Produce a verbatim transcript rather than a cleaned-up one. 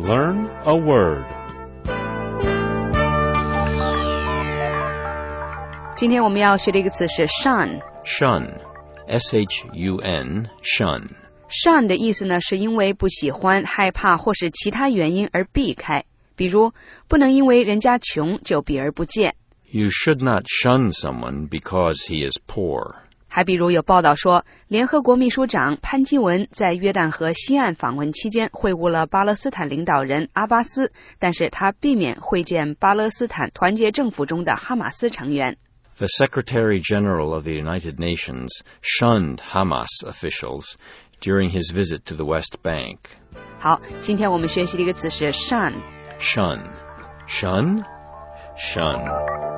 Learn a word. 今天我们要学的一个词是 shun. Shun. S H U N. Shun. shun 的意思呢，是因为不喜欢、害怕或是其他原因而避开。比如，不能因为人家穷就避而不见。 You should not shun someone because he is poor. 还比如有报道说，联合国秘书长潘基文在约旦河西岸访问期间会晤了巴勒斯坦领导人阿巴斯，但是他避免会见巴勒斯坦团结政府中的哈马斯成员。 The Secretary General of the United Nations shunned Hamas officials during his visit to the West Bank. 好，今天我们学习的一个词是 shun. Shun. Shun? Shun.